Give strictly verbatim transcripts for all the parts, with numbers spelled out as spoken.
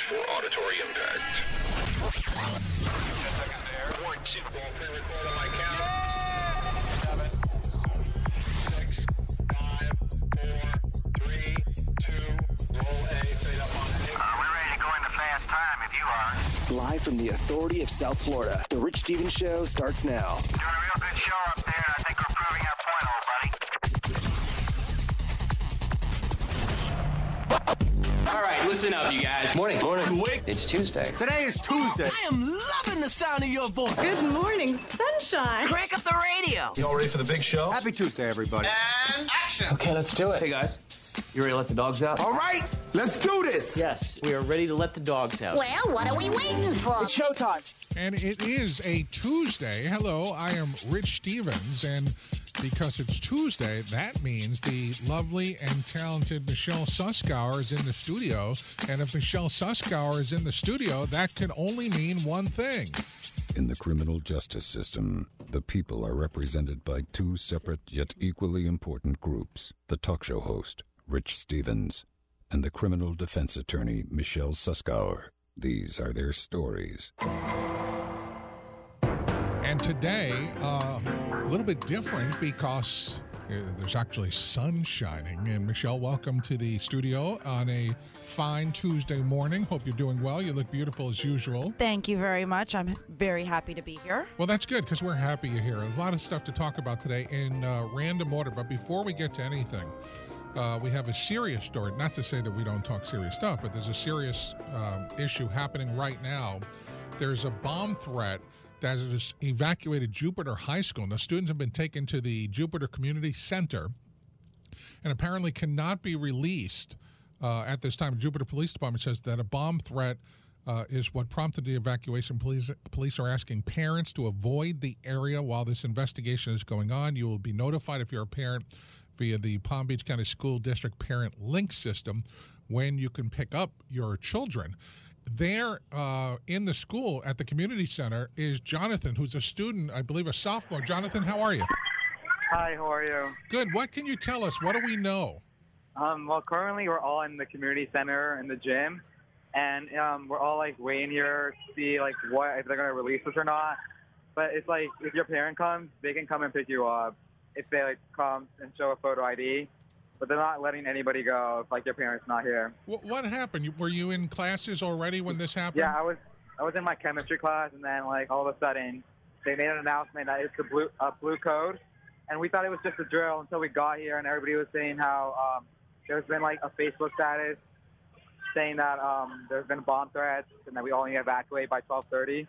for auditory impact. ten seconds there. One, two, ball pin record on my count. Seven, six, five, four, three, two, roll A, fade up on A. Uh, we're ready to go into fast time if you are. Live from the Authority of South Florida, The Rich Stevens Show starts now. Doing a real good show up there. I think we're proving our point, old buddy. All right, listen up, you guys. Morning. Morning. Wake. It's Tuesday. Today is Tuesday. I am loving the sound of your voice. Good morning, sunshine. Crank up the radio. You all ready for the big show? Happy Tuesday, everybody. And action. Okay, let's do it. Hey, guys. You ready to let the dogs out? All right, let's do this. Yes, we are ready to let the dogs out. Well, what are we waiting for? It's showtime. And it is a Tuesday. Hello, I am Rich Stevens, and because it's Tuesday, that means the lovely and talented Michelle Suskauer is in the studio. And if Michelle Suskauer is in the studio, that can only mean one thing. In the criminal justice system, the people are represented by two separate yet equally important groups. The talk show host, Rich Stevens, and the criminal defense attorney, Michelle Suskauer. These are their stories. And today, uh, a little bit different because uh, there's actually sun shining. And Michelle, welcome to the studio on a fine Tuesday morning. Hope you're doing well. You look beautiful as usual. Thank you very much. I'm very happy to be here. Well, that's good because we're happy you're here. There's a lot of stuff to talk about today in uh, random order. But before we get to anything, uh, we have a serious story. Not to say that we don't talk serious stuff, but there's a serious um, issue happening right now. There's a bomb threat that has evacuated Jupiter High School. Now, students have been taken to the Jupiter Community Center and apparently cannot be released uh, at this time. Jupiter Police Department says that a bomb threat uh, is what prompted the evacuation. Police, police are asking parents to avoid the area while this investigation is going on. You will be notified if you're a parent via the Palm Beach County School District Parent Link System when you can pick up your children. There uh, in the school at the community center is Jonathan, who's a student, I believe a sophomore. Jonathan, how are you? Hi, how are you? Good. What can you tell us? What do we know? Um, well, currently we're all in the community center in the gym, and um, we're all like waiting here to see like what if they're gonna release us or not. But it's like if your parent comes, they can come and pick you up if they like come and show a photo I D. But they're not letting anybody go if like your parents not here. What, what happened? You, were you in classes already when this happened? Yeah, I was. I was in my chemistry class, and then like all of a sudden, they made an announcement that it's a blue a blue code, and we thought it was just a drill until we got here, and everybody was saying how um, there's been like a Facebook status saying that um, there's been bomb threats and that we all need to evacuate by twelve thirty.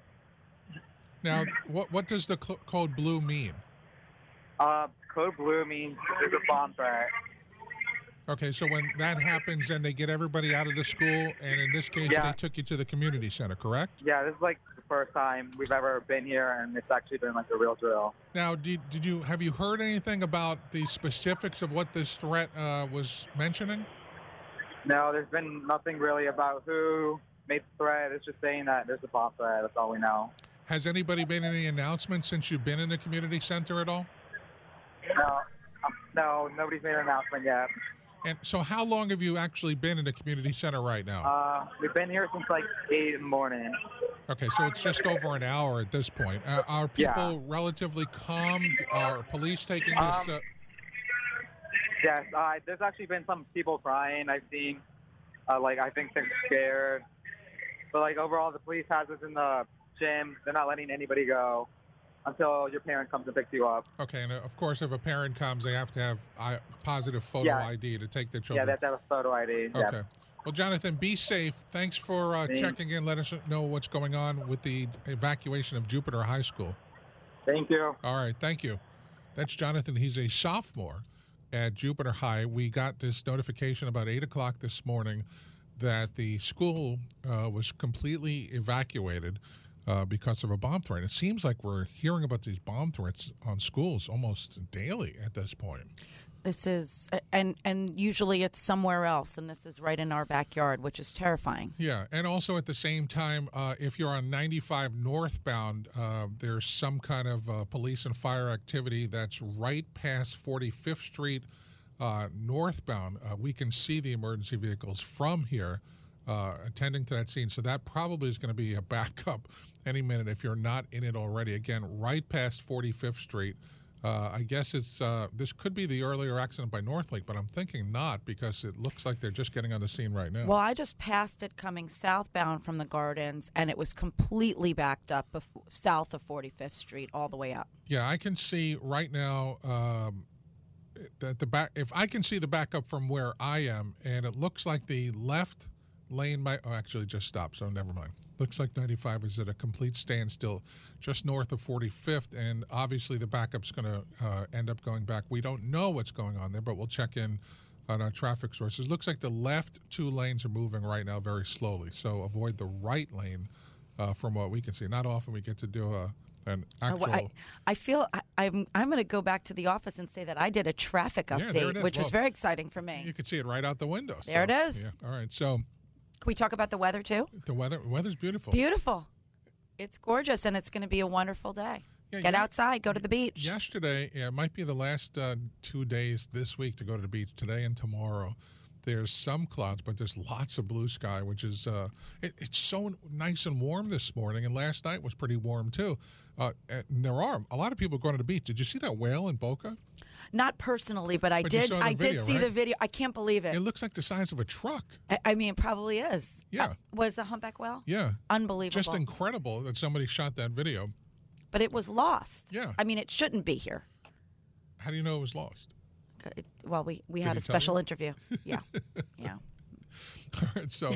Now, what what does the cl- code blue mean? Uh, code blue means there's a bomb threat. Okay, so when that happens, then they get everybody out of the school, and in this case, Yeah. they took you to the community center, correct? Yeah, this is like the first time we've ever been here, and it's actually been like a real drill. Now, did, did you have you heard anything about the specifics of what this threat uh, was mentioning? No, there's been nothing really about who made the threat. It's just saying that there's a bomb threat. That's all we know. Has anybody made any announcements since you've been in the community center at all? No, um, no, nobody's made an announcement yet. And so how long have you actually been in the community center right now? Uh, we've been here since like eight in the morning. Okay, so it's just over an hour at this point. Uh, are people Yeah. relatively calm? Are police taking Um, this? Uh, Yes, uh, there's actually been some people crying I've seen. Uh, like, I think they're scared. But, like, overall, the police has us in the gym. They're not letting anybody go until your parent comes and picks you up. okay, and uh, of course, if a parent comes, they have to have I, positive photo Yeah. I D to take their Yeah, children. they have to have a photo I D. Okay. Yeah. Well, Jonathan, be safe. Thanks for uh, Thanks. checking in. Let us know what's going on with the evacuation of Jupiter High School. Thank you. All right, thank you. That's Jonathan. He's a sophomore at Jupiter High. We got this notification about eight o'clock this morning that the school uh, was completely evacuated uh, because of a bomb threat. It seems like we're hearing about these bomb threats on schools almost daily at this point. This is, and and usually it's somewhere else, and this is right in our backyard, which is terrifying. Yeah, and also at the same time, uh, if you're on ninety-five northbound, uh, there's some kind of uh, police and fire activity that's right past forty-fifth Street uh, northbound. Uh, we can see the emergency vehicles from here uh, attending to that scene. So that probably is going to be a backup any minute if you're not in it already. Again, right past forty-fifth Street. Uh, I guess it's uh, this could be the earlier accident by Northlake, but I'm thinking not because it looks like they're just getting on the scene right now. Well, I just passed it coming southbound from the Gardens, and it was completely backed up bef- south of forty-fifth Street all the way up. Yeah, I can see right now um, that the back. If I can see the backup from where I am, and it looks like the left lane might. Oh, actually, just stopped. So never mind. Looks like ninety-five is at a complete standstill just north of forty-fifth, and obviously the backup's going to uh, end up going back. We don't know what's going on there, but we'll check in on our traffic sources. Looks like the left two lanes are moving right now very slowly, so avoid the right lane uh, from what we can see. Not often we get to do a an actual. I, I feel I, I'm I'm going to go back to the office and say that I did a traffic Yeah, there it update, is. which was Well, very exciting for me. You can see it right out the window. There so, it is. Yeah. All right, so Can we talk about the weather too? the weather weather's beautiful. Beautiful. It's gorgeous, and it's going to be a wonderful day. Yeah, Get yeah. outside, go to the beach. Yesterday, yeah, it might be the last uh, two days this week to go to the beach, today and tomorrow. There's some clouds, but there's lots of blue sky, which is, uh, it, it's so nice and warm this morning, and last night was pretty warm too. Uh, and there are a lot of people going to the beach. Did you see that whale in Boca? Not personally, but I But you did. saw the I video, did see right? the video. I can't believe it. It looks like the size of a truck. I, I mean, it probably is. Yeah. Uh, was the humpback whale? Yeah. Unbelievable. Just incredible that somebody shot that video. But it was lost. Yeah. I mean, it shouldn't be here. How do you know it was lost? It- well, we, we Did had he a tell special you? interview. Yeah. Yeah. All right, so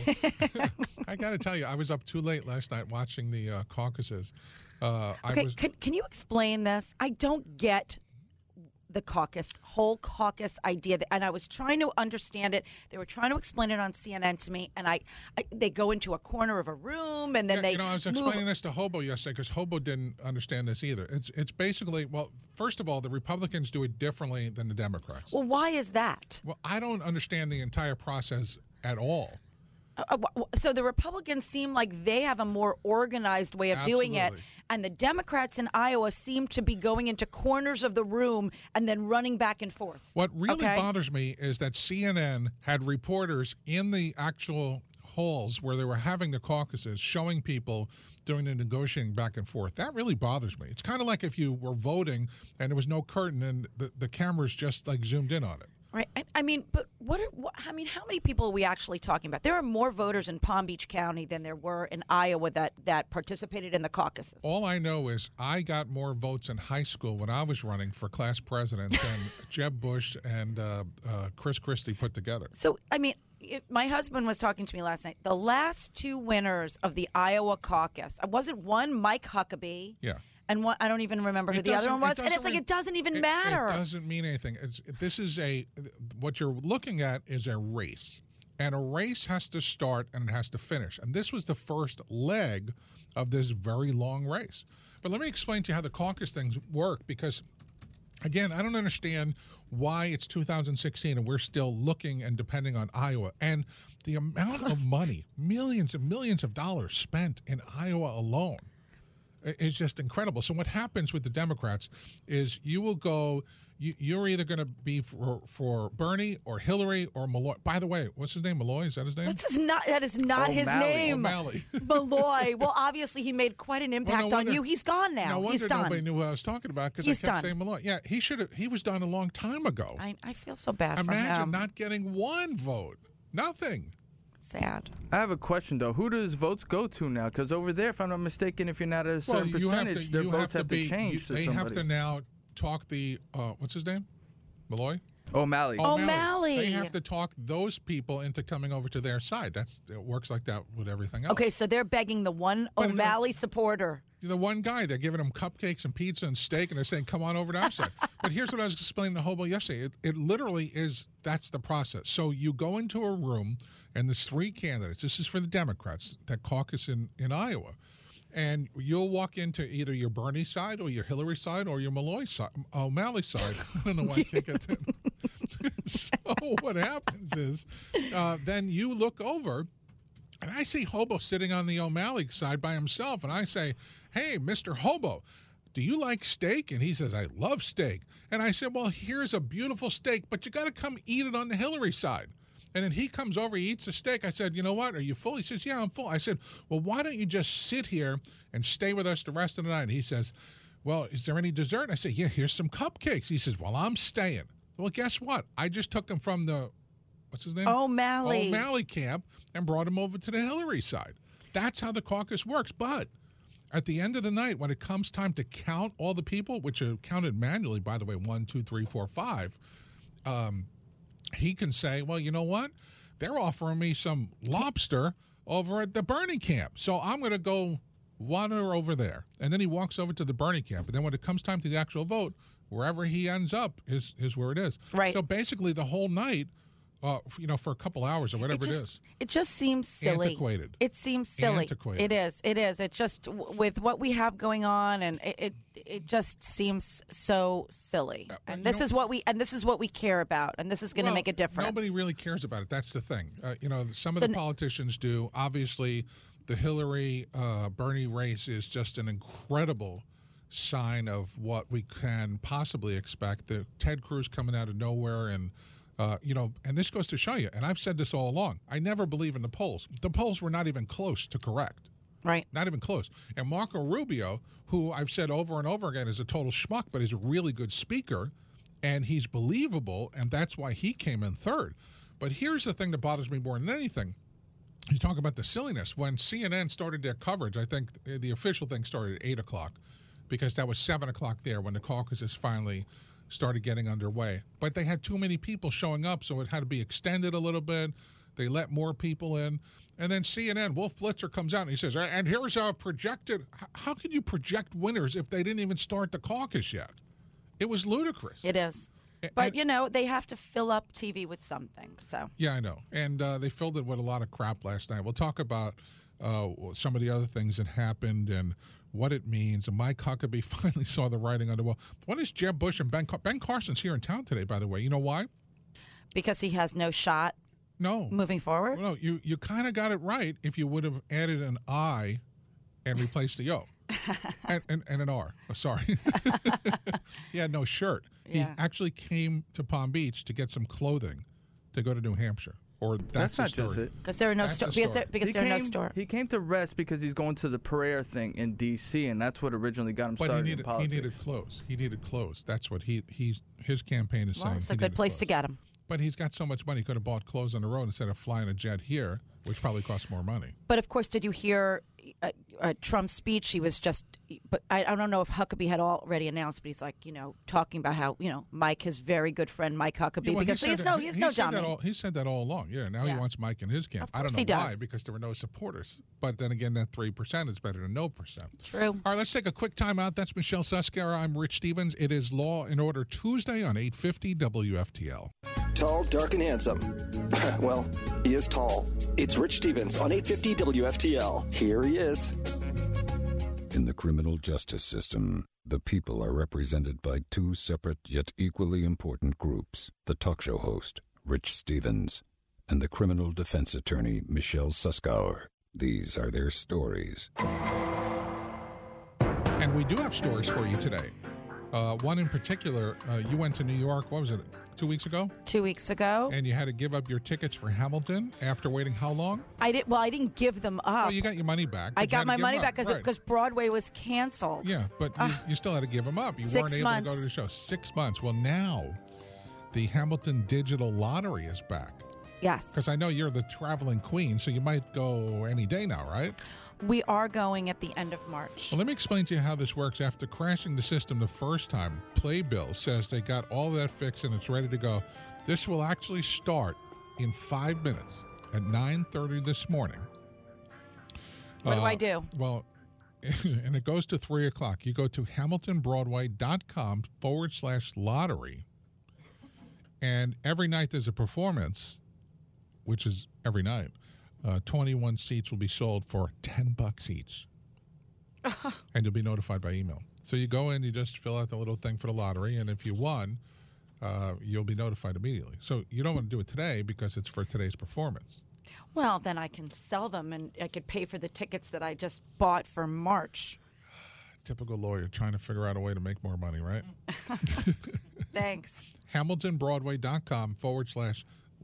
I got to tell you, I was up too late last night watching the uh, caucuses. Uh, I Okay, was, can, can you explain this? I don't get the caucus, whole caucus idea. And I was trying to understand it. They were trying to explain it on C N N to me, and I, I they go into a corner of a room, and then yeah, they you know, I was move. explaining this to Hobo yesterday because Hobo didn't understand this either. It's it's basically, well, first of all, the Republicans do it differently than the Democrats. Well, why is that? Well, I don't understand the entire process at all. Uh, uh, w- so the Republicans seem like they have a more organized way of doing it, Absolutely. and the Democrats in Iowa seem to be going into corners of the room and then running back and forth. What really Okay? bothers me is that C N N had reporters in the actual halls where they were having the caucuses showing people doing the negotiating back and forth. That really bothers me. It's kind of like if you were voting and there was no curtain and the, the cameras just like zoomed in on it. Right. I, I mean, but what, are, what? I mean, how many people are we actually talking about? There are more voters in Palm Beach County than there were in Iowa that, that participated in the caucuses. All I know is I got more votes in high school when I was running for class president than Jeb Bush and uh, uh, Chris Christie put together. So, I mean, it, my husband was talking to me last night. The last two winners of the Iowa caucus, wasn't one Mike Huckabee? Yeah. And one, I don't even remember who It the other doesn't- one it was. And it's doesn't like, re- it doesn't even It- matter. It doesn't mean anything. It's, this is a, what you're looking at is a race. And a race has to start and it has to finish. And this was the first leg of this very long race. But let me explain to you how the caucus things work because, again, I don't understand why it's two thousand sixteen and we're still looking and depending on Iowa. And the amount of money, millions and millions of dollars spent in Iowa alone. It's just incredible. So what happens with the Democrats is you will go, you, you're either going to be for, for Bernie or Hillary or Malloy. By the way, what's his name? Malloy? Is that his name? That is not, that is not his O'Malley. name. O'Malley. Malloy. Well, obviously, he made quite an Well, impact no on wonder- you. He's gone now. No wonder He's done. nobody knew what I was talking about because I He's kept done. saying Malloy. Yeah, he should have. He was done a long time ago. I, I feel so bad for Imagine him. not getting one vote. Nothing. Sad. I have a question though. Who does votes go to now? Because over there, if I'm not mistaken, if you're not at a Well, certain you have percentage, to. their You votes have to have be. to change you- to they have somebody. to now talk the. Uh, what's his name? Malloy. O'Malley. O'Malley. They have to talk those people into coming over to their side. That's it works like that with everything else. Okay, so they're begging the one But if O'Malley supporter. The one guy, they're giving him cupcakes and pizza and steak, and they're saying, "Come on over to our side." But here's what I was explaining to Hobo yesterday. It, it literally is. That's the process. So you go into a room, and there's three candidates. This is for the Democrats that caucus in in Iowa. And you'll walk into either your Bernie side or your Hillary side or your Malloy side, O'Malley side. I don't know why I can't get that. So what happens is uh, then you look over and I see Hobo sitting on the O'Malley side by himself. And I say, "Hey, Mister Hobo, do you like steak?" And he says, "I love steak." And I said, "Well, here's a beautiful steak, but you got to come eat it on the Hillary side." And then he comes over, he eats a steak. I said, you know what? Are you full? He says, yeah, I'm full. I said, well, why don't you just sit here and stay with us the rest of the night? And he says, well, is there any dessert? I said, yeah, here's some cupcakes. He says, well, I'm staying. Well, guess what? I just took him from the, what's his name? O'Malley. O'Malley camp and brought him over to the Hillary side. That's how the caucus works. But at the end of the night, when it comes time to count all the people, which are counted manually, by the way, one, two, three, four, five, um, he can say, well, you know what? They're offering me some lobster over at the Bernie camp. So I'm going to go wander over there. And then he walks over to the Bernie camp. And then when it comes time to the actual vote, wherever he ends up is, is where it is. Right. So basically the whole night, uh, you know, for a couple hours or whatever it, just, it is. It just seems silly. Antiquated. It seems silly. Antiquated. It is. It is. It just, with what we have going on, and it it, it just seems so silly. Uh, and this know, is what we and this is what we care about, and this is going to well, make a difference. Nobody really cares about it. That's the thing. Uh, you know, some of so the politicians do. Obviously, the Hillary uh, Bernie race is just an incredible sign of what we can possibly expect. The Ted Cruz coming out of nowhere, and uh, you know, and this goes to show you. And I've said this all along. I never believe in the polls. The polls were not even close to correct. Right. Not even close. And Marco Rubio, who I've said over and over again is a total schmuck, but he's a really good speaker, and he's believable, and that's why he came in third. But here's the thing that bothers me more than anything. You talk about the silliness. When C N N started their coverage, I think the official thing started at eight o'clock, because that was seven o'clock there when the caucuses finally started getting underway. But they had too many people showing up, so it had to be extended a little bit. They let more people in. And then C N N, Wolf Blitzer comes out and he says, and here's our projected. How could you project winners if they didn't even start the caucus yet? It was ludicrous. It is. And, but, you know, they have to fill up T V with something. So yeah, I know. And uh, they filled it with a lot of crap last night. We'll talk about uh, some of the other things that happened and what it means. And Mike Huckabee finally saw the writing on the wall. When is Jeb Bush and Ben Car- Ben Carson's here in town today, by the way. You know why? Because he has no shot. No. Moving forward? Well, no, you, you kind of got it right if you would have added an I and replaced the O. and, and, and an R. Oh, sorry. He had no shirt. Yeah. He actually came to Palm Beach to get some clothing to go to New Hampshire. Or that's, that's not story. just it. Because there are no sto- because there, because he there came, are no store. He came to rest because he's going to the prayer thing in D C, and that's what originally got him but started he needed, in politics. he needed clothes. He needed clothes. That's what he he's his campaign is well, saying. It's he a good place clothes. to get him. But he's got so much money, he could have bought clothes on the road instead of flying a jet here, which probably costs more money. But, of course, did you hear uh, uh, Trump's speech? He was just – but I, I don't know if Huckabee had already announced, but he's like, you know, talking about how, you know, Mike, his very good friend Mike Huckabee, Yeah, well, because he, he has said no, that, he has he no said that Johnny. all, He said that all along. Yeah, now Yeah. he wants Mike in his camp. Of I don't course know he why, does. because there were no supporters. But then again, that three percent is better than no percent. True. All right, let's take a quick time out. That's Michelle Suskara. I'm Rich Stevens. It is Law and Order Tuesday on eight fifty W F T L. Tall, dark, and handsome. Well, he is tall. It's Rich Stevens on eight fifty W F T L. Here he is. In the criminal justice system, the people are represented by two separate yet equally important groups. The talk show host, Rich Stevens, and the criminal defense attorney, Michelle Suskauer. These are their stories. And we do have stories for you today. Uh, one in particular, uh, you went to New York, what was it, two weeks ago? Two weeks ago. And you had to give up your tickets for Hamilton after waiting how long? I did. Well, I didn't give them up. Well, you got your money back. I but you had got to my give money them back up. because Right. Broadway was canceled. Yeah, but you, you still had to give them up. You Six weren't able months. to go to the show. Six months. Well, now the Hamilton Digital Lottery is back. Yes. Because I know you're the traveling queen, so you might go any day now, right? We are going at the end of March. Well, let me explain to you how this works. After crashing the system the first time, Playbill says they got all that fixed and it's ready to go. This will actually start in five minutes at nine thirty this morning. What do Uh, I do? Well, and it goes to three o'clock. You go to hamiltonbroadway.com forward slash lottery. And every night there's a performance, which is every night. Uh, twenty-one seats will be sold for ten bucks each. And you'll be notified by email. So you go in, you just fill out the little thing for the lottery, and if you won, uh, you'll be notified immediately. So you don't want to do it today because it's for today's performance. Well, then I can sell them and I could pay for the tickets that I just bought for March. Typical lawyer trying to figure out a way to make more money, right? Thanks. hamiltonbroadway.com forward slash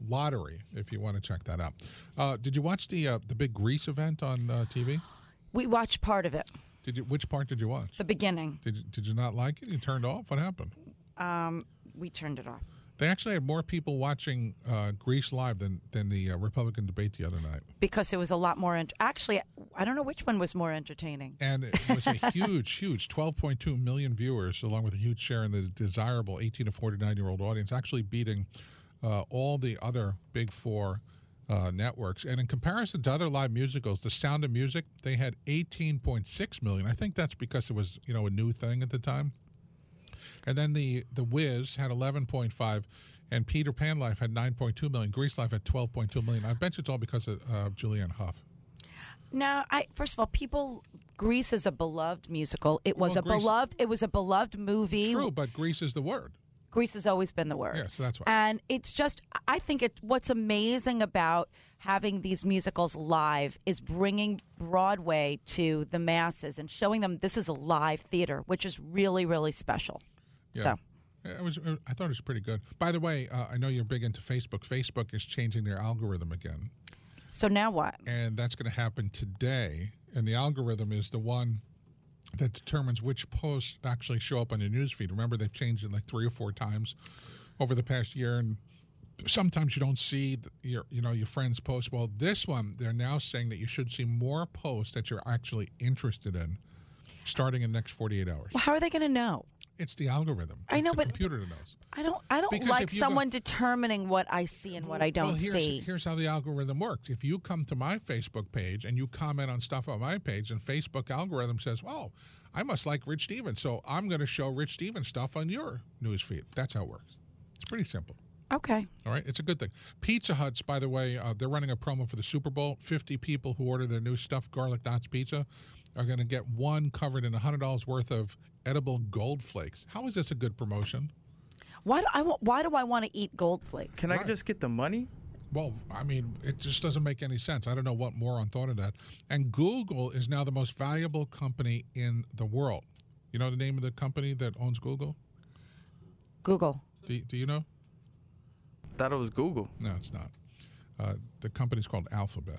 lottery, if you want to check that out. Uh, did you watch the uh, the big Grease event on uh, T V? We watched part of it. Did you? Which part did you watch? The beginning. Did you, Did you not like it? You turned off? What happened? Um, we turned it off. They actually had more people watching uh, Grease live than than the uh, Republican debate the other night. Because it was a lot more. Ent- Actually, I don't know which one was more entertaining. And it was a huge, huge twelve point two million viewers, along with a huge share in the desirable eighteen to forty-nine year old audience, actually beating uh, all the other big four uh, networks. And in comparison to other live musicals, The Sound of Music, they had eighteen point six million. I think that's because it was, you know, a new thing at the time. And then the the Wiz had eleven point five, and Peter Pan Life had nine point two million. Grease Life had twelve point two million. I bet you it's all because of uh, Julianne Hough. Now, I first of all, people, Grease is a beloved musical. It was Well, a Grease- beloved. It was a beloved movie. True, but Grease is the word. Grease has always been the word. Yeah, so that's why. And it's just, I think it. What's amazing about having these musicals live is bringing Broadway to the masses and showing them this is a live theater, which is really, really special. Yeah. So. It was. I thought it was pretty good. By the way, uh, I know you're big into Facebook. Facebook is changing their algorithm again. So now what? And that's going to happen today. And the algorithm is the one that determines which posts actually show up on your newsfeed. Remember, they've changed it like three or four times over the past year, and sometimes you don't see your, you know, your friends' posts. Well, this one, they're now saying that you should see more posts that you're actually interested in, starting in the next forty-eight hours. Well, how are they going to know? It's the algorithm. I know, it's the but computer that knows. I don't. I don't Because like if you someone go- determining what I see and what I don't well, here's, see. Here's how the algorithm works. If you come to my Facebook page and you comment on stuff on my page, and Facebook algorithm says, "Oh, I must like Rich Stevens, so I'm going to show Rich Stevens stuff on your news feed." That's how it works. It's pretty simple. Okay. All right, it's a good thing. Pizza Hut's, by the way, uh, they're running a promo for the Super Bowl. fifty people who order their new stuffed garlic knots pizza are going to get one covered in one hundred dollars worth of edible gold flakes. How is this a good promotion? Why do I? wa- Why do I want to eat gold flakes? Can I just get the money? Well, I mean, it just doesn't make any sense. I don't know what moron thought of that. And Google is now the most valuable company in the world. You know the name of the company that owns Google? Google. Do, do you know? Thought it was Google. No, it's not. Uh, the company's called Alphabet.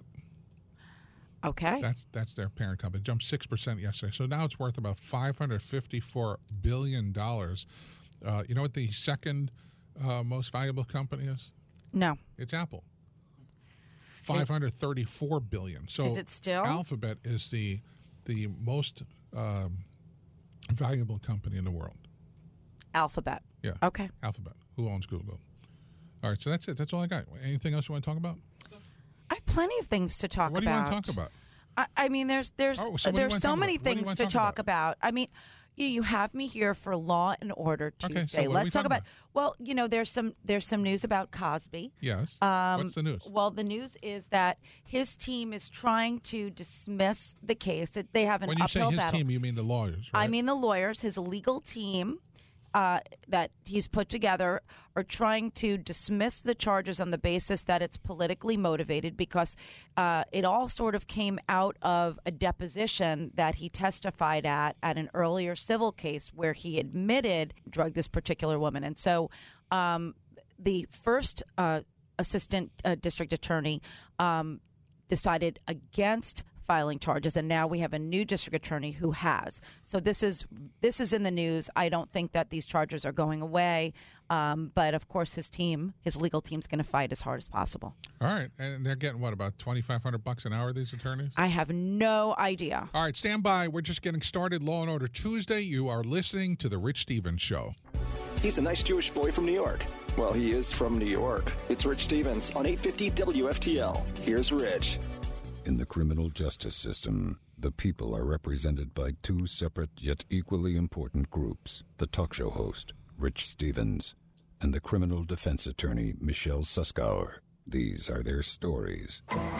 Okay. That's that's their parent company. It jumped six percent yesterday. So now it's worth about five hundred fifty-four billion dollars. Uh, you know what the second uh, most valuable company is? No. It's Apple. five hundred thirty-four billion dollars. So Is it still? Alphabet is the the most um, valuable company in the world. Alphabet. Yeah. Okay. Alphabet. Who owns Google? All right, so that's it. That's all I got. Anything else you want to talk about? I have plenty of things to talk What do you about. want to talk about? I, I mean, there's there's Oh, so what do you there's wanna so talk many about? What do you things wanna to talk talk about. I mean, you you have me here for Law and Order Okay, Tuesday. so what are we Let's talk talking about, about? Well, you know, there's some there's some news about Cosby. Yes. Um, What's the news? Well, the news is that his team is trying to dismiss the case. It- They have an When you say uphill his battle. team, you mean the lawyers, right? I mean the lawyers, his legal team uh, that he's put together are trying to dismiss the charges on the basis that it's politically motivated because uh, it all sort of came out of a deposition that he testified at at an earlier civil case where he admitted drugged this particular woman. And so um, the first uh, assistant uh, district attorney um, decided against filing charges, and now we have a new district attorney who has. So this is this is in the news. I don't think that these charges are going away, um, but of course his team, his legal team's going to fight as hard as possible. All right, and they're getting what, about twenty-five hundred bucks an hour? These attorneys. I have no idea. All right, stand by. We're just getting started. Law and Order Tuesday. You are listening to the Rich Stevens Show. He's a nice Jewish boy from New York. Well, he is from New York. It's Rich Stevens on eight fifty W F T L. Here's Rich. In the criminal justice system, the people are represented by two separate yet equally important groups. The talk show host, Rich Stevens, and the criminal defense attorney, Michelle Suskauer. These are their stories.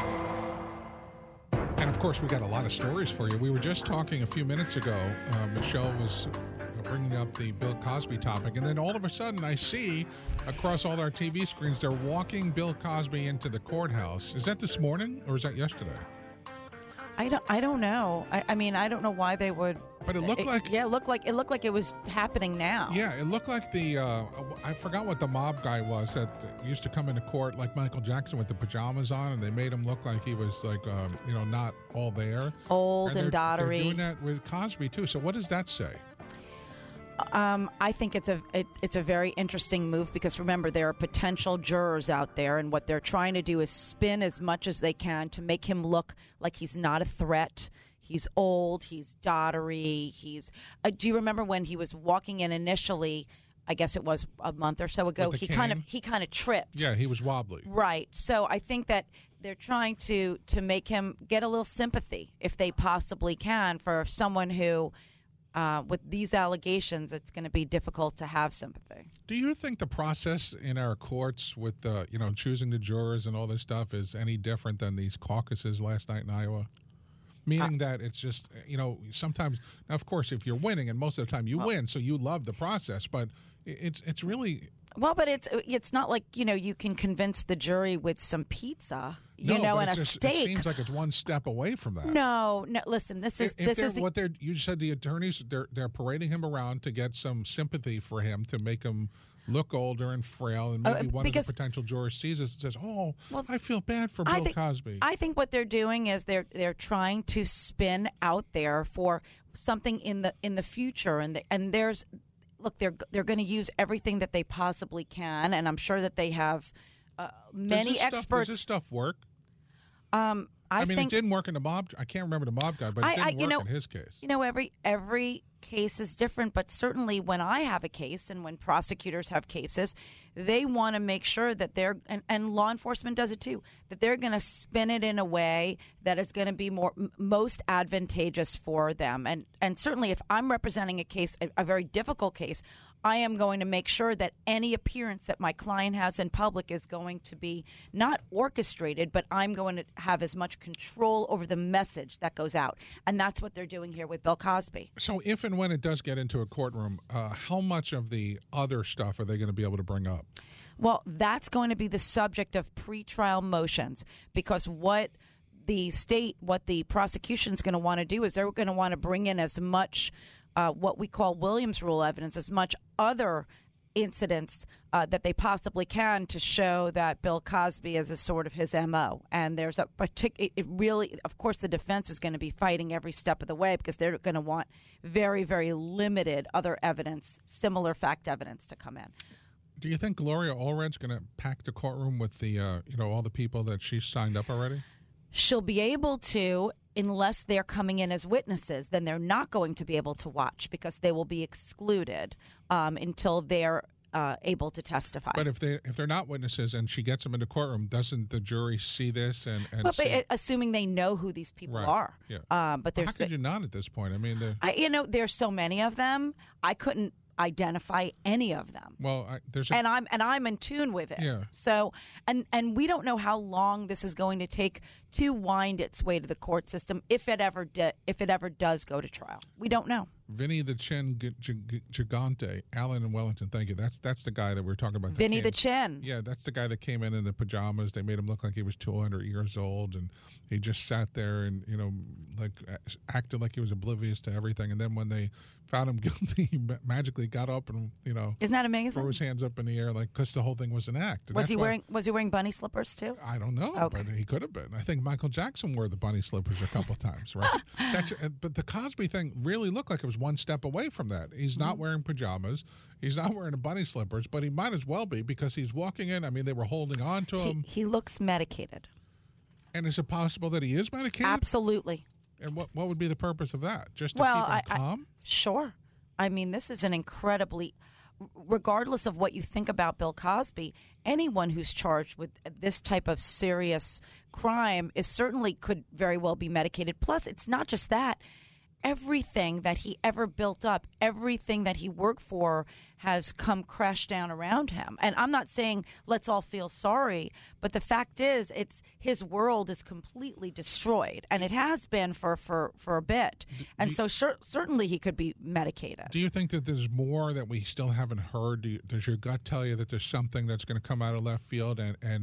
And of course, we got a lot of stories for you. We were just talking a few minutes ago. Uh, Michelle was bringing up the Bill Cosby topic, and then all of a sudden I see across all our T V screens they're walking Bill Cosby into the courthouse. Is that this morning or is that yesterday? I don't. I don't know. I, I mean, I don't know why they would. But it looked like yeah, it looked like it looked like it was happening now. Yeah, it looked like the uh, I forgot what the mob guy was that used to come into court like Michael Jackson with the pajamas on, and they made him look like he was like um, you know not all there, old and, and they're, doddery. They're doing that with Cosby too. So what does that say? Um, I think it's a it, it's a very interesting move because remember there are potential jurors out there, and what they're trying to do is spin as much as they can to make him look like he's not a threat. He's old. He's doddery. He's. Uh, do you remember when he was walking in initially? I guess it was a month or so ago. He kind of he kind of tripped. Yeah, he was wobbly. Right. So I think that they're trying to to make him get a little sympathy if they possibly can for someone who. Uh, with these allegations, it's going to be difficult to have sympathy. Do you think the process in our courts with, uh, you know, choosing the jurors and all this stuff is any different than these caucuses last night in Iowa? Meaning uh, that it's just, you know, sometimes, now, of course, if you're winning, and most of the time you well, win, so you love the process, but it's it's really... Well, but it's it's not like, you know, you can convince the jury with some pizza, you no, know, but and a just, steak. It seems like it's one step away from that. No, no. Listen, this is if this they're, is the, what they're. You said the attorneys they're they're parading him around to get some sympathy for him to make him look older and frail, and maybe uh, one because, of the potential jurors sees this and says, "Oh, well, I feel bad for I Bill think, Cosby." I think what they're doing is they're they're trying to spin out there for something in the in the future, and the, and there's. Look, they're they're going to use everything that they possibly can, and I'm sure that they have uh, many does experts. Stuff, does this stuff work? Um, I, I mean, think, it didn't work in the mob. I can't remember the mob guy, but it I, didn't I, you work know, in his case. You know, every every case is different, but certainly when I have a case and when prosecutors have cases, they want to make sure that they're and, and law enforcement does it too, that they're going to spin it in a way that is going to be more m- most advantageous for them. And and certainly, if I'm representing a case, a, a very difficult case, I am going to make sure that any appearance that my client has in public is going to be not orchestrated, but I'm going to have as much control over the message that goes out. And that's what they're doing here with Bill Cosby. So if and when it does get into a courtroom, uh, how much of the other stuff are they going to be able to bring up? Well, that's going to be the subject of pretrial motions because what the state, what the prosecution is going to want to do is they're going to want to bring in as much Uh, what we call Williams Rule evidence, as much other incidents uh, that they possibly can to show that Bill Cosby is a sort of his M O. And there's a particular, it really, of course, the defense is going to be fighting every step of the way because they're going to want very, very limited other evidence, similar fact evidence to come in. Do you think Gloria Allred's going to pack the courtroom with the, uh, you know, all the people that she's signed up already? She'll be able to, unless they're coming in as witnesses, then they're not going to be able to watch because they will be excluded um, until they're uh, able to testify. But if they if they're not witnesses and she gets them in the courtroom, doesn't the jury see this and, and well, see, but assuming they know who these people right. are? Yeah. Um, but well, there's how could you not at this point? I mean, the, I, you know, there's so many of them. I couldn't identify any of them. Well, I, there's a, and I'm and I'm in tune with it. Yeah. So and and we don't know how long this is going to take to wind its way to the court system if it ever di- if it ever does go to trial. We don't know. Vinny the Chin G- G- Gigante, Allen in Wellington. Thank you. That's that's the guy that we were talking about. Vinny came, the Chin. Yeah, that's the guy that came in in the pajamas. They made him look like he was two hundred years old, and he just sat there and you know like acted like he was oblivious to everything. And then when they found him guilty, he magically got up and you know isn't that amazing? Threw his hands up in the air like because the whole thing was an act. And was he why, wearing Was he wearing bunny slippers too? I don't know, okay. but he could have been. I think Michael Jackson wore the bunny slippers a couple times, right? That's but the Cosby thing really looked like it was one step away from that. He's not wearing pajamas. He's not wearing a bunny slippers, but he might as well be because he's walking in. I mean, they were holding on to him. He, he looks medicated. And is it possible that he is medicated? Absolutely. And what what would be the purpose of that? Just to well, keep him I, calm? I, sure. I mean, this is an incredibly, regardless of what you think about Bill Cosby, anyone who's charged with this type of serious crime is certainly could very well be medicated. Plus, it's not just that. Everything that he ever built up, everything that he worked for has come crash down around him. And I'm not saying let's all feel sorry, but the fact is it's his world is completely destroyed, and it has been for, for, for a bit. And you, so sure, certainly he could be medicated. Do you think that there's more that we still haven't heard? Do you, does your gut tell you that there's something that's going to come out of left field and, and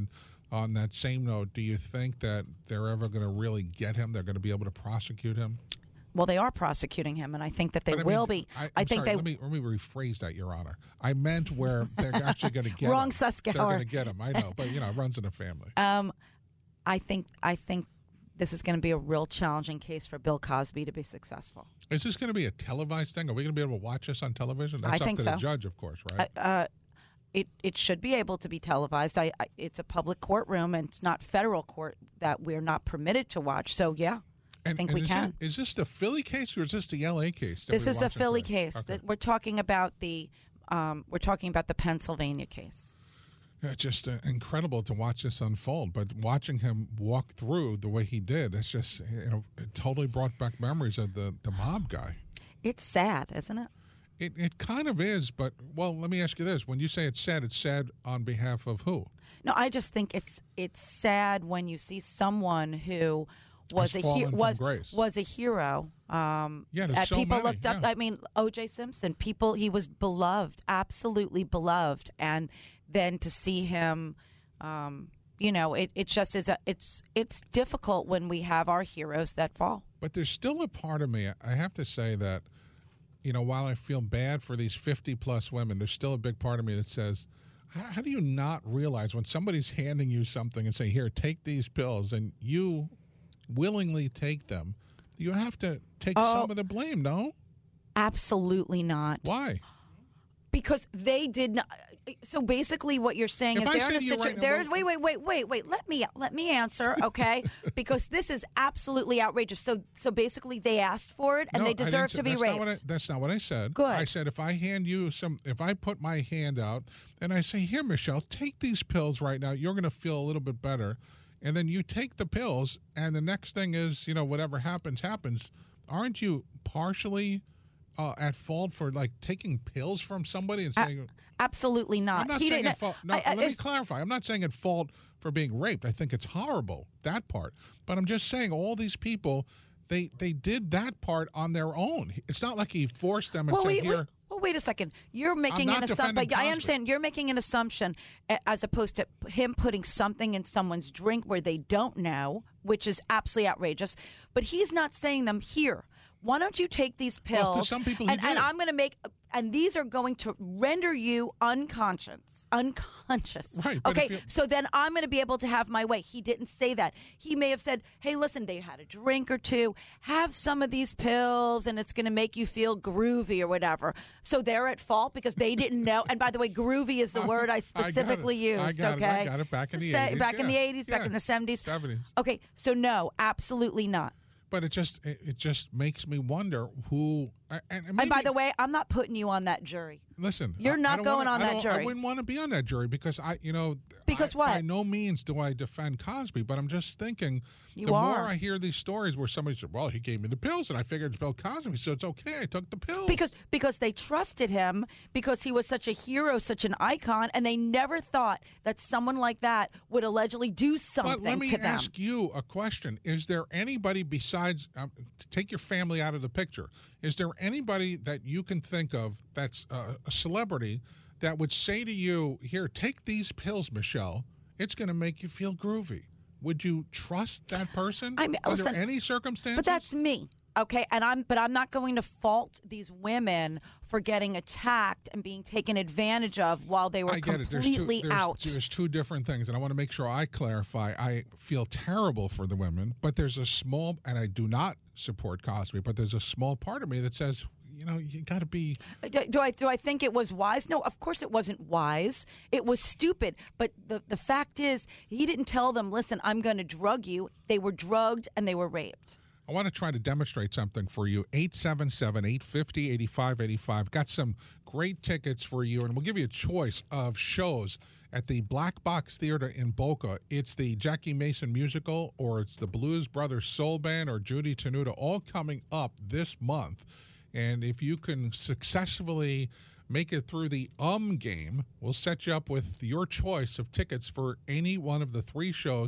on that same note, do you think that they're ever going to really get him? They're going to be able to prosecute him? Well, they are prosecuting him, and I think that they But I will mean, be. I, I I'm think sorry, they. Let me, let me rephrase that, Your Honor. I meant where they're actually going to get Wrong him. Suskauer. They're going to get him. I know, but you know, it runs in the family. Um, I think I think this is going to be a real challenging case for Bill Cosby to be successful. Is this going to be a televised thing? Are we going to be able to watch this on television? That's I up think to so. the judge, of course, right? Uh, uh, it it should be able to be televised. I, I it's a public courtroom, and it's not federal court that we're not permitted to watch. So yeah. I And- think and we is can. It, is this the Philly case or is this the L A case? that This we're is the watching Philly today? case. Okay. That we're talking about the um, we're talking about the Pennsylvania case. Yeah, it's just uh, incredible to watch this unfold. But watching him walk through the way he did, it's just, you know, it totally brought back memories of the, the mob guy. It's sad, isn't it? It it kind of is, but, well, let me ask you this. When you say it's sad, it's sad on behalf of who? No, I just think it's it's sad when you see someone who was Has a he- fallen from was grace. was a hero. Um, Yeah, there's that so people many, looked up. yeah. I mean, O J Simpson. People, he was beloved, absolutely beloved, and then to see him, um, you know, it, it just is. A, it's it's difficult when we have our heroes that fall. But there's still a part of me, I have to say that, you know, while I feel bad for these fifty-plus women, there's still a big part of me that says, how, how do you not realize when somebody's handing you something and say, here, take these pills, and you willingly take them, you have to take Oh. some of the blame, no? Absolutely not. Why? Because they did not. So basically, what you're saying If is I they're in said a you right situation. now, There's well- wait, wait, wait, wait, wait. Let me let me answer, okay? Because this is absolutely outrageous. So so basically, they asked for it and No, they I didn't deserve say- to be that's raped. Not what I, that's not what I said. Good. I said if I hand you some, if I put my hand out and I say, here, Michelle, take these pills right now, you're going to feel a little bit better. And then you take the pills, and the next thing is, you know, whatever happens, happens. Aren't you partially uh, at fault for, like, taking pills from somebody and A- saying... absolutely not. I'm not He saying didn't. at fault. No, I- I- let me it's- clarify. I'm not saying at fault for being raped. I think it's horrible, that part. But I'm just saying all these people, they they did that part on their own. It's not like he forced them and Well, said, wait, here... wait, well, wait a second. You're making not an assumption. defending But I Cosby. understand you're making an assumption a- as opposed to him putting something in someone's drink where they don't know, which is absolutely outrageous. But he's not saying them here. Why don't you take these pills? Well, to some people he and, and did. I'm going to make, and these are going to render you unconscious. Unconscious. Right, but Okay. if you- So then I'm going to be able to have my way. He didn't say that. He may have said, hey, listen, they had a drink or two. Have some of these pills, and it's going to make you feel groovy or whatever. So they're at fault because they didn't know. And by the way, groovy is the word I specifically I used. got it. okay. I got it back in the Say- eighties, Back in the yeah. eighties, back Yeah. in the seventies. seventies. Okay. So no, absolutely not. But it just it, it just makes me wonder who... And, and And by maybe- the way, I'm not putting you on that jury. Listen, You're I- I not don't going wanna- on I that don't- jury. I wouldn't want to be on that jury because I, you know, Because I, what? By no means do I defend Cosby, but I'm just thinking You the more are. I hear these stories where somebody said, "Well, he gave me the pills," and I figured it's Bill Cosby, so it's okay. I took the pills Because because they trusted him because he was such a hero, such an icon, and they never thought that someone like that would allegedly do something But let me to them. ask you a question: is there anybody besides um, to take your family out of the picture? Is there anybody that you can think of that's uh, a celebrity that would say to you, "Here, take these pills, Michelle. It's going to make you feel groovy"? Would you trust that person I mean, under listen, any circumstances? But that's me. Okay, and I'm but I'm not going to fault these women for getting attacked and being taken advantage of while they were I get it. There's completely two, there's, out. There's two different things, and I want to make sure I clarify. I feel terrible for the women, but there's a small, and I do not support Cosby, but there's a small part of me that says, you know, you got to be. Do, do I do I think it was wise? No, of course it wasn't wise. It was stupid. But the the fact is, he didn't tell them, "Listen, I'm going to drug you." They were drugged and they were raped. I want to try to demonstrate something for you. eight seven seven, eight five zero, eight five eight five. Got some great tickets for you, and we'll give you a choice of shows at the Black Box Theater in Boca. It's the Jackie Mason musical, or it's the Blues Brothers Soul Band, or Judy Tenuta, all coming up this month. And if you can successfully make it through the um game, we'll set you up with your choice of tickets for any one of the three shows.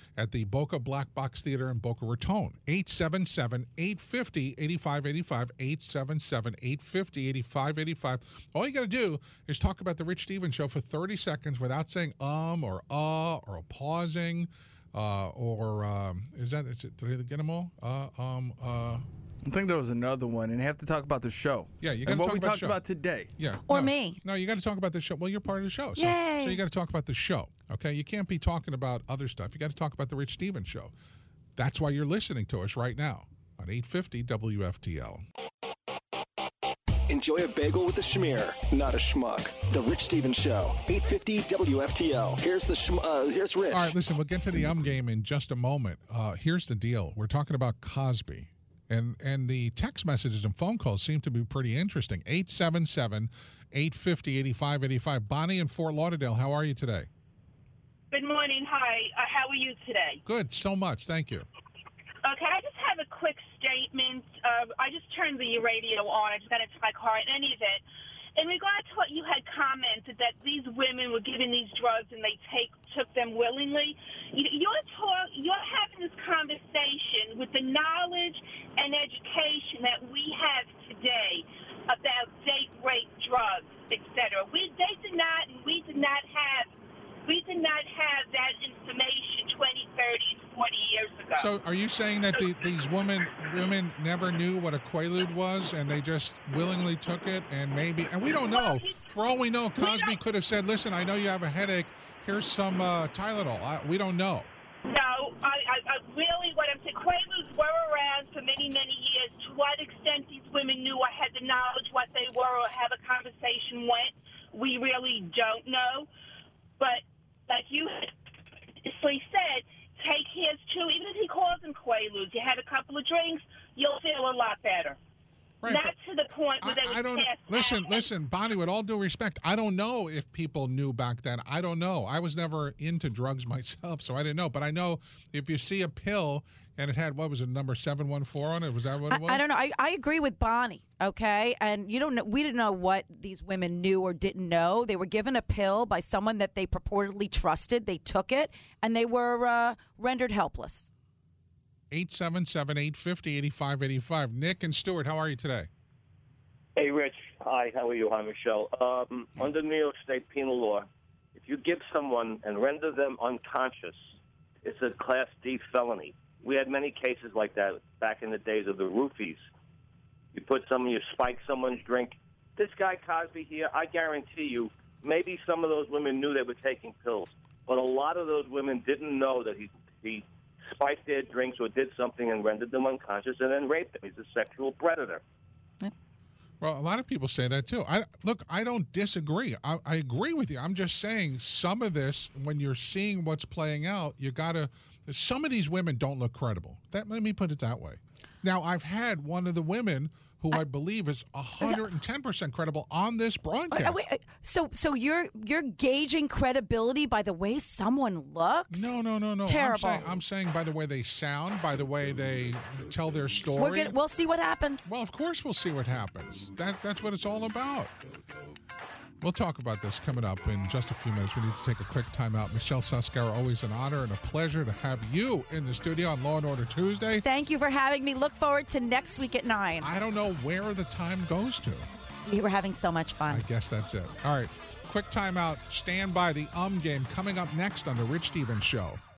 at the Boca Black Box Theater in Boca Raton. eight seven seven, eight five zero, eight five eight five, eight seven seven, eight five zero, eight five eight five. All you got to do is talk about the Rich Stevens Show for thirty seconds without saying um or uh or pausing uh, or um, is that, is it, did I get them all? Uh, um, uh, I think there was another one, and you have to talk about the show. Yeah, you got to and talk what we about talked the show. about today. Yeah. Or no, me. No, you got to talk about the show. Well, you're part of the show. So, Yay. so you got to talk about the show, okay? You can't be talking about other stuff. You got to talk about the Rich Stevens Show. That's why you're listening to us right now on eight fifty W F T L. Enjoy a bagel with a schmear, not a schmuck. The Rich Stevens Show, eight fifty W F T L. Here's the schm- uh, here's Rich. All right, listen, we'll get to the um game in just a moment. Uh, here's the deal. We're talking about Cosby. And and the text messages and phone calls seem to be pretty interesting. eight seven seven, eight five zero, eight five eight five. Bonnie in Fort Lauderdale, how are you today? Good morning. Hi. Uh, how are you today? Good, so much. Thank you. Okay, I just have a quick statement. Uh, I just turned the radio on. I just got into my car. In any event, in regard to what you had commented that these women were given these drugs and they take took them willingly, you, you're talk, you're having this conversation with the knowledge and education that we have today about date rape, drugs, et cetera. We they did not, and we did not have. We did not have that information twenty, thirty, forty years ago. So are you saying that the, these women women never knew what a Quaalude was and they just willingly took it and maybe, and we don't know. For all we know, Cosby could have said, listen, I know you have a headache. Here's some uh, Tylenol. I, we don't know. No, I, I, I really, what I'm saying, Quaaludes were around for many, many years. To what extent these women knew or had the knowledge what they were or how the conversation went, we really don't know. But like you previously said, take his too. Even if he calls them Quaaludes, you had a couple of drinks, you'll feel a lot better. Right, Not to the point where I, they would I don't pass listen. out. Listen, Bonnie. With all due respect, I don't know if people knew back then. I don't know. I was never into drugs myself, so I didn't know. But I know if you see a pill and it had, what was it, number seven one four on it? Was that what it was? I, I don't know. I, I agree with Bonnie. Okay, and you don't know. We didn't know what these women knew or didn't know. They were given a pill by someone that they purportedly trusted. They took it, and they were uh, rendered helpless. eight seven seven, eight five zero, eight five eight five. Nick and Stuart, how are you today? Hey, Rich. Hi, how are you? Hi, Michelle. Um, under New York State penal law, if you give someone and render them unconscious, it's a Class D felony. We had many cases like that back in the days of the roofies. You put some, you spike someone's drink. This guy Cosby here, I guarantee you, maybe some of those women knew they were taking pills, but a lot of those women didn't know that he he spiked their drinks or did something and rendered them unconscious and then raped them. He's a sexual predator. Well, a lot of people say that too. I look, I don't disagree. I, I agree with you. I'm just saying some of this, when you're seeing what's playing out, you gotta. Some of these women don't look credible. That let me put it that way. Now, I've had one of the women who I, I believe is one hundred ten percent credible on this broadcast. Wait, wait, so, so you're you're gauging credibility by the way someone looks? No, no, no, no. Terrible. I'm saying, I'm saying by the way they sound, by the way they tell their story. We're gonna, we'll see what happens. Well, of course we'll see what happens. That that's what it's all about. We'll talk about this coming up in just a few minutes. We need to take a quick time out. Michelle Suscara, always an honor and a pleasure to have you in the studio on Law and Order Tuesday. Thank you for having me. Look forward to next week at nine. I don't know where the time goes to. We were having so much fun. I guess that's it. All right, quick time out. Stand by. The Um Game coming up next on The Rich Stevens Show.